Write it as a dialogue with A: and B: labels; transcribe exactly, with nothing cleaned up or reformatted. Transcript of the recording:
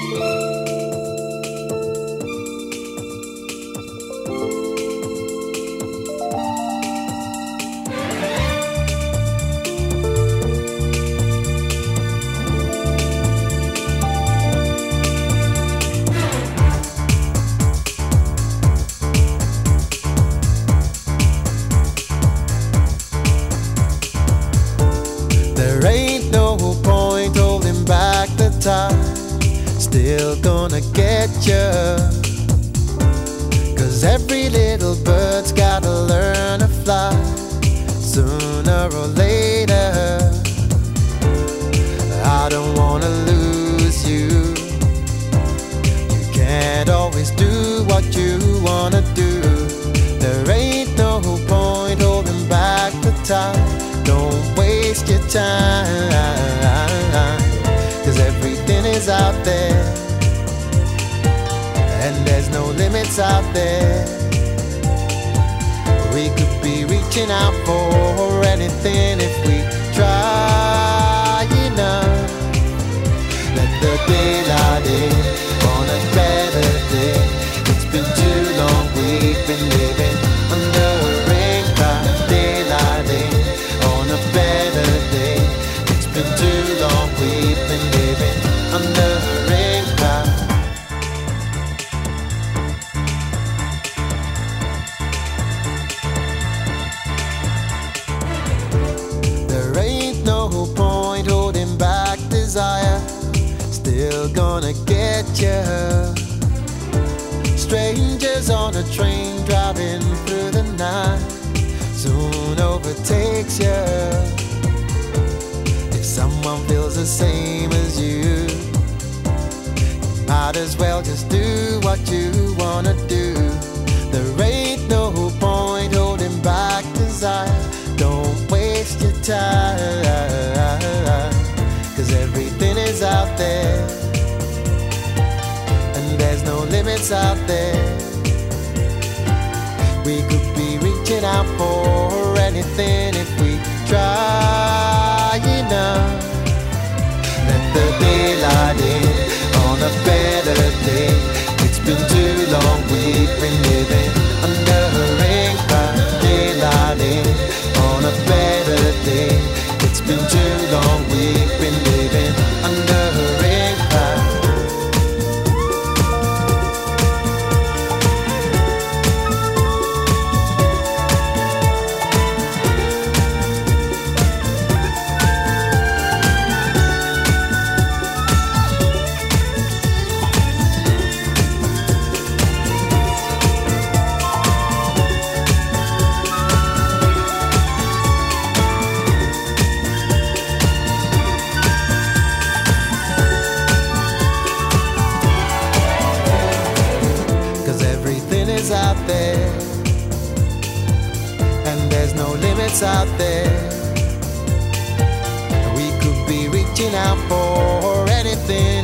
A: Still gonna get you, 'cause every little bird's gotta learn to fly sooner or later. I don't wanna lose you. You can't always do what you wanna do. There ain't no point holding back the time. Don't waste your time, 'cause everything is out there, and there's no limits out there. We could be reaching out for anything if we try enough. Let the daylight in on a better day. It's been too long, we've been living under a ring cloud. Daylight in on a better day. It's been too long, we've been living under a ring cloud. There ain't no point holding back desire. Still gonna get you. Strangers on a train driving through the night soon overtakes you. If someone feels the same as you, might as well just do what you wanna do. There ain't no point holding back desire. Don't waste your time, 'cause everything is out there, and there's no limits out there. We could be reaching out for anything if we try enough. Let the daylight in on a better day. It's been too long, we've been living under a ring cloud. Daylight in on a better day. It's been too long, we've been living under a ring cloud. Out there, and there's no limits out there. We could be reaching out for anything